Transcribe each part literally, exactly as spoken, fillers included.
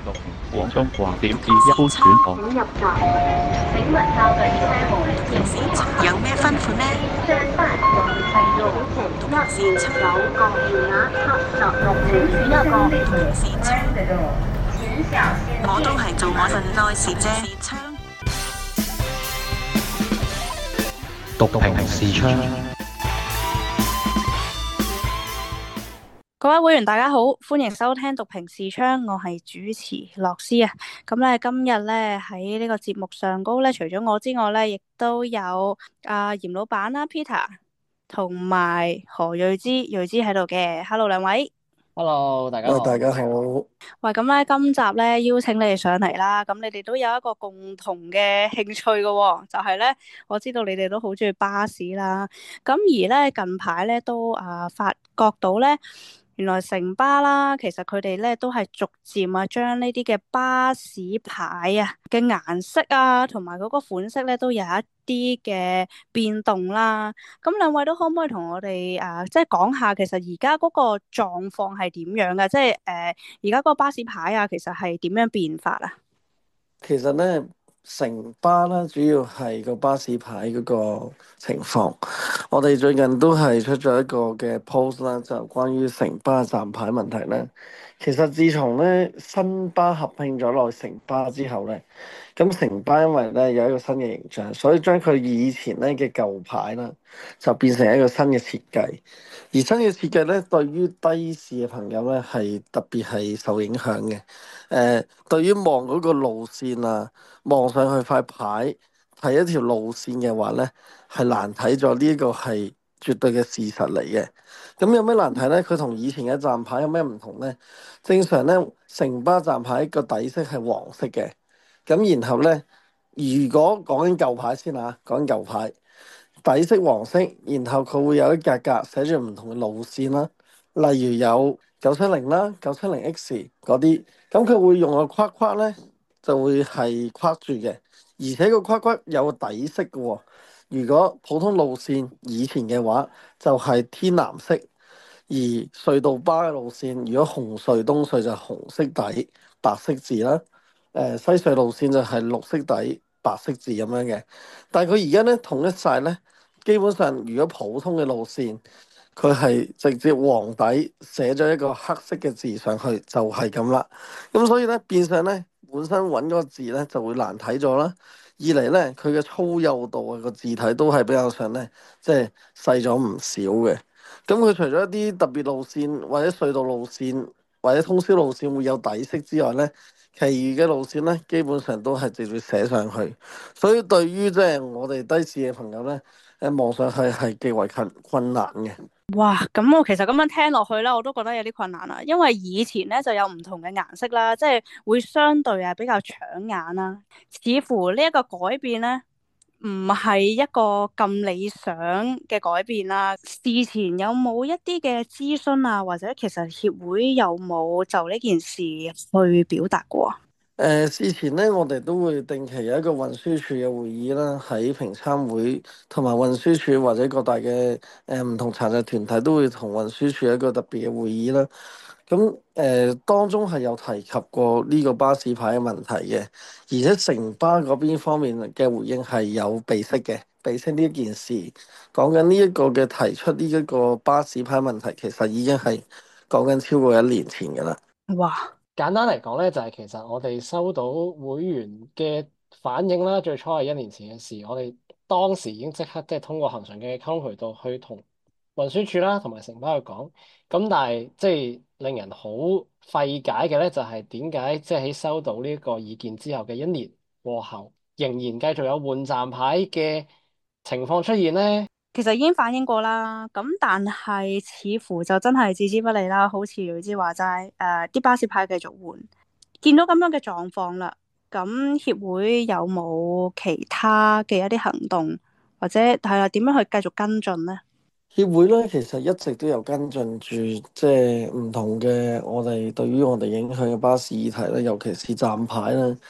六和中黃點至一般選項。 請入閘。請問校對車務員有咩吩咐呢？ 上班環係路程一，有個電額七十六，請選一個同時窗嘅度。請小心。 我都係做我份內事啫。 讀屏視窗。 各位會員大家好，歡迎收聽讀屏視窗，我係主持樂師啊。咁咧今日咧喺呢個節目上高咧，除咗我之外咧，亦都有阿嚴老闆啦、Peter 同埋何睿之、睿之喺度嘅。Hello 兩位。 Hello，大家好。 大家好。 喂，咁咧今集咧邀請你哋上嚟啦，咁你哋都有一個共同嘅興趣嘅、哦，就係、是、咧我知道你哋都好中意巴士啦。咁而咧近排咧都啊發覺到咧。原來城巴啦，其實佢哋咧都係逐漸啊，將呢啲嘅巴士牌啊嘅顏色啊，同埋嗰個款式咧，都有一啲嘅變動啦。咁兩位都可唔可以同我哋啊，即係講下，其實而家嗰個狀況係點樣噶？即係誒，而家嗰個巴士牌啊，其實係點樣變化啊？ 其實咧，城巴啦，主要係個巴士牌嗰個情況。我哋最近都係出咗一個嘅 post 啦，就關於城巴站牌問題咧。其實自從咧新巴合併咗落城巴之後咧，咁城巴因為咧有一個新嘅形象，所以將佢以前咧嘅舊牌啦，就變成一個新嘅設計。而新嘅設計咧，對於的士嘅朋友咧係特別係受影響嘅。誒、呃，對於望嗰個路線啊，望上去塊牌睇一條路線嘅話咧，係難睇咗，呢一個係絕對嘅事實嚟嘅。咁有咩難睇咧？佢同以前嘅站牌有咩唔同咧？正常咧，城巴站牌個底色係黃色嘅。咁然後咧，如果講緊舊牌先嚇，講緊舊牌底色黃色，然後佢會有一格格寫住唔同嘅路線啦，例如有九七零啦、九七零 X 嗰啲，咁佢會用個框框咧，就會係框住嘅，而且個框框有個底色嘅喎、哦。如果普通路線以前嘅話，就係、是、天藍色；而隧道巴嘅路線，如果紅隧、東隧就紅色底白色字啦。誒、呃、西隧路線就係綠色底白色字咁樣嘅。但係佢而家咧統一晒咧，基本上如果普通嘅路線，佢係直接黃底寫咗一個黑色嘅字上去，就係咁啦。咁所以咧變相咧，本身揾嗰個字咧就會難睇咗啦。二嚟咧，佢嘅粗幼度啊，個字體都係比較上咧，即係細咗唔少嘅。咁佢除咗一啲特別路線或者隧道路線或者通宵路線會有底色之外咧，其餘嘅路線咧基本上都係直接寫上去。所以對於即係我哋的士嘅朋友咧，誒望上去係極為困困難嘅。 哇，咁我其實咁樣聽落去咧，我都覺得有啲困難啦。因為以前咧就有唔同嘅顏色啦，即係會相對啊比較搶眼啦。似乎呢一個改變咧，唔係一個咁理想嘅改變啦。事前有冇一啲嘅諮詢啊，或者其實協會有冇就呢件事去表達過？ 誒、呃、事前咧，我哋都會定期有一個運輸署嘅會議啦，喺平參會同埋運輸署或者各大嘅誒唔同殘疾團體都會同運輸署一個特別嘅會議啦。咁誒、呃、當中係有提及過呢個巴士牌嘅問題嘅，而且城巴嗰邊方面嘅回應係有備悉嘅，備悉呢一件事，講緊呢一個嘅提出呢一個巴士牌問題，其實已經係講緊超過一年前㗎啦。 哇！ 簡單嚟講咧，就係其實我哋收到會員嘅反應啦，最初係一年前嘅事，我哋當時已經即刻即係通過恆常嘅溝通渠道去同運輸署啦，同埋城巴去講。咁但係即係令人好費解嘅咧，就係點解即係喺收到呢個意見之後嘅一年過後，仍然繼續有換站牌嘅情況出現咧？ 其實已經反映過啦，咁但係似乎就真係置之不理啦。好似睿之話齋，誒、呃，啲巴士牌繼續換，見到咁樣嘅狀況啦。咁協會有冇其他嘅一啲行動，或者係啦，點樣去繼續跟進呢？ 協會咧，其實一直都有跟進住，即係唔同嘅我哋對於我哋影響嘅巴士議題咧，尤其是站牌啦。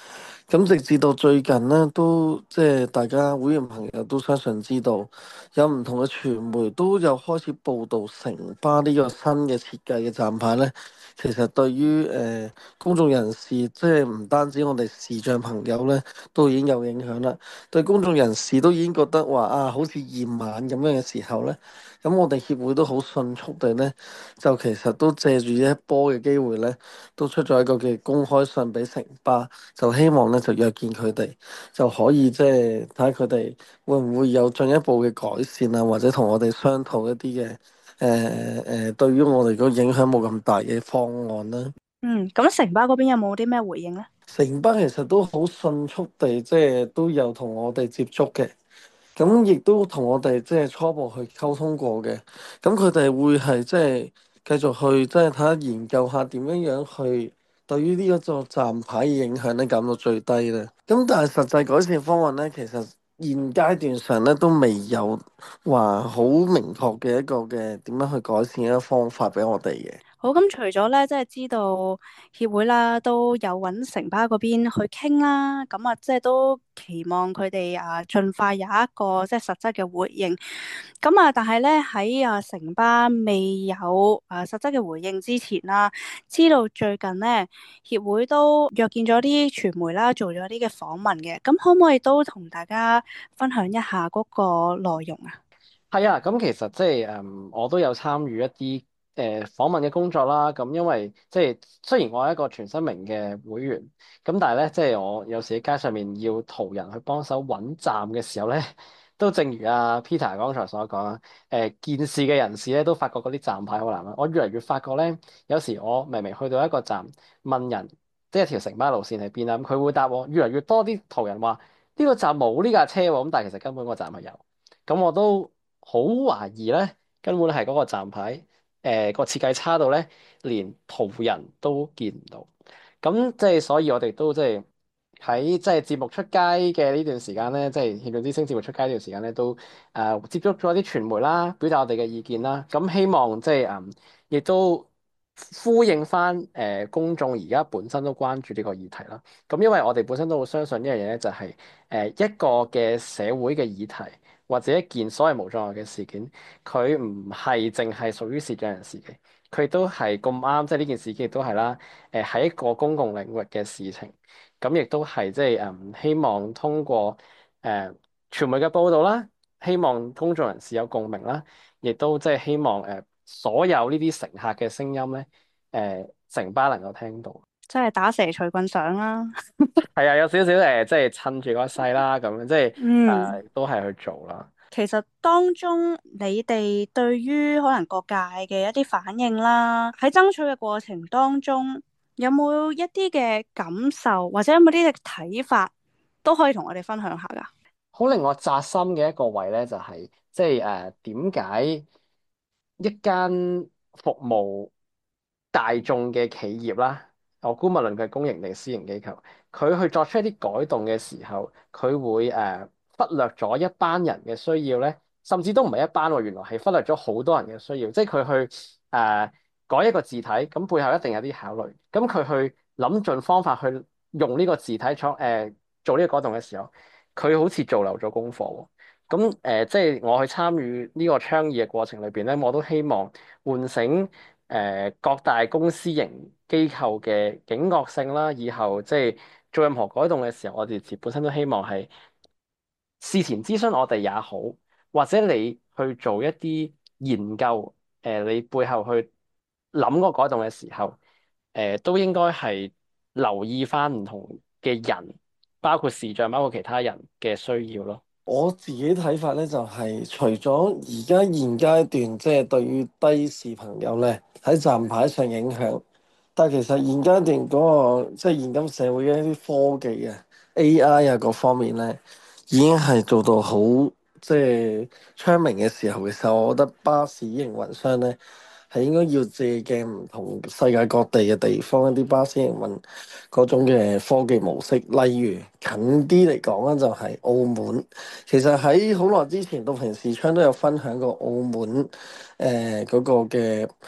咁直至到最近呢，都即係大家會員朋友都相信知道，有唔同嘅傳媒都有開始報導城巴呢個新嘅設計嘅站牌呢。其實對於誒、呃、公眾人士，即係唔單止我哋視障朋友呢，都已經有影響啦。對公眾人士都已經覺得話啊，好似驗眼咁樣嘅時候呢，咁我哋協會都好迅速地呢，就其實都借住呢一波嘅機會呢，都出咗一個嘅公開信俾城巴。就希望咧就約見佢哋，就可以即係睇下佢哋會唔會有進一步嘅改善啊，或者同我哋商討一啲嘅誒誒，對於我哋個影響冇咁大嘅方案啦。 嗯，咁城巴嗰邊有冇啲咩回應咧？ 城巴其實都好迅速地即係都有同我哋接觸嘅。咁亦都同我哋即係初步去溝通過嘅，咁佢哋會係即係繼續去即係睇下研究下點樣樣去對於呢一座站牌嘅影響咧減到最低咧。咁但係實際改善方案咧，其實現階段上咧都未有話好明確嘅一個嘅點樣去改善嘅一個方法俾我哋嘅。 好，咁除咗咧，即係知道協會啦，都有揾城巴嗰邊去傾啦，咁啊，即係都期望佢哋啊，盡快有一個即係實質嘅回應。咁啊，但係咧喺啊城巴未有啊實質嘅回應之前啦，知道最近咧協會都約見咗啲傳媒啦，做咗啲嘅訪問嘅，咁可唔可以都同大家分享一下嗰個內容啊？ 係啊，咁其實即係誒，我都有參與一啲誒、呃、訪問嘅工作啦。咁因為即係雖然我係一個全新明嘅會員，咁但係咧，即係我有時喺街上面要途人去幫手揾站嘅時候咧，都正如阿 Peter 剛才所講啊，誒見事嘅人士咧都發覺嗰啲站牌好難揾。我越嚟越發覺咧，有時我明明去到一個站問人，即係條城巴路線喺邊啊，咁佢會答我。越嚟越多啲途人話呢個站冇呢架車喎，咁但係其實根本個站係有。咁我都好懷疑咧，根本係嗰個站牌，誒、呃、個設計差到咧，連途人都見唔到。咁即係所以我哋都即係喺即係節目出街嘅呢段時間咧，即係《險象之聲》節目出街呢段時間咧，都誒、呃、接觸咗啲傳媒啦，表達我哋嘅意見啦。咁希望即係誒，亦、嗯、都呼應翻誒、呃、公眾而家本身都關注呢個議題啦。咁因為我哋本身都好相信呢樣嘢咧，就係、是、誒、呃、一個嘅社會嘅議題。或者一件所謂無障礙嘅事件，佢唔係淨係屬於視障人士嘅，佢都係咁啱，即係呢件事件亦都係啦。誒，喺一個公共領域嘅事情，咁亦都係即係誒，希望通過誒傳媒嘅報導啦，希望公眾人士有共鳴啦，亦都即係希望誒所有呢啲乘客嘅聲音咧，誒城巴能夠聽到。 即係打蛇隨棍上啦。 係啊，有少少誒，即係趁住個勢啦，咁樣即係嗯。 誒，都係去做啦。 其實當中你哋對於可能各界嘅一啲反應啦，喺爭取嘅過程當中，有冇一啲嘅感受，或者有冇啲嘅睇法，都可以同我哋分享下噶？ 好令我扎心嘅一個位咧，就係即係誒點解一間服務大眾嘅企業啦，我估無論佢係公營定私營機構，佢去作出一啲改動嘅時候，佢會誒、呃、忽略咗一班人嘅需要咧，甚至都唔係一班喎，原來係忽略咗好多人嘅需要，即係佢去誒、呃、改一個字體，咁背後一定有啲考慮，咁佢去諗盡方法去用呢個字體創誒、呃、做呢個改動嘅時候。佢好似做漏咗功課喎，咁誒、呃，即係我去參與呢個倡議嘅過程裏邊咧，我都希望喚醒誒、呃、各大公司型機構嘅警覺性啦。以後即係做任何改動嘅時候，我哋自本身都希望係事前諮詢我哋也好，或者你去做一啲研究，誒、呃，你背後去諗個改動嘅時候，誒、呃，都應該係留意翻唔同嘅人。包括視像，包括其他人嘅需要咯。 我自己睇法咧，就係除咗而家現階段即係對於低視朋友咧喺站牌上影響，但係其實現階段嗰個即係現今社會嘅一啲科技啊、A I 啊各方面咧，已經係做到好即係昌明嘅時候嘅時候，我覺得巴士營運商咧係應該要借鏡唔同世界各地嘅地方一啲巴士營運嗰種嘅科技模式，例如近啲嚟講咧就係澳門。其實喺好耐之前，到平時昌都有分享過澳門誒嗰、呃那個嘅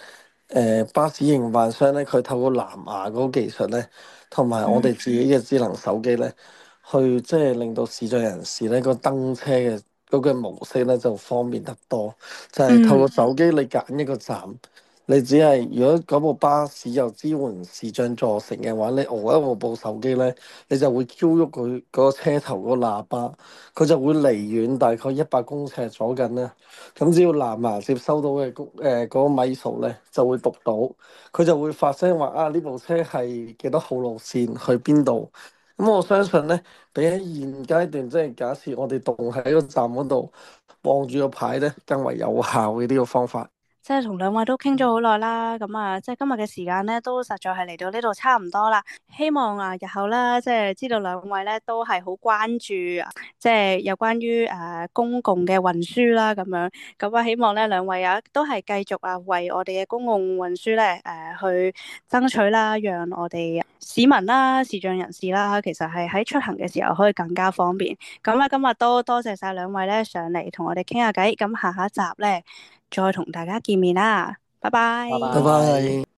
呃、巴士營辦商咧，佢透過藍牙嗰個技術咧，同埋我哋自己嘅智能手機咧，去即係令到視障人士咧個登車嘅嗰個模式咧就方便得多。就係、是、透過手機你揀一個站，你只係如果嗰部巴士有支援視障助乘嘅話，你搖一搖部手機咧，你就會 Q 喐佢嗰個車頭嗰個喇叭，佢就會離遠大概一百公尺左近咧。咁只要藍牙接收到嘅誒嗰個米數咧，就會讀到，佢就會發聲話啊，呢部車係幾多號路線去邊度。咁我相信咧，比喺現階段即係假設我哋棟喺個站嗰度望住個牌咧，更為有效嘅呢個方法。 即係同兩位都傾咗好耐啦，咁啊，即係今日嘅時間咧都實在係嚟到呢度差唔多啦。希望啊，日後啦，即係知道兩位咧都係好關注，即係有關於誒、呃、公共嘅運輸啦，咁樣咁啊，希望咧兩位啊都係繼續啊為我哋嘅公共運輸咧誒去爭取啦，讓我哋市民啦、視障人士啦，其實係喺出行嘅時候可以更加方便。咁啊，今日都多謝晒兩位咧上嚟同我哋傾下偈，咁下一集咧，再同大家見面啦，拜拜。 拜拜。 拜拜。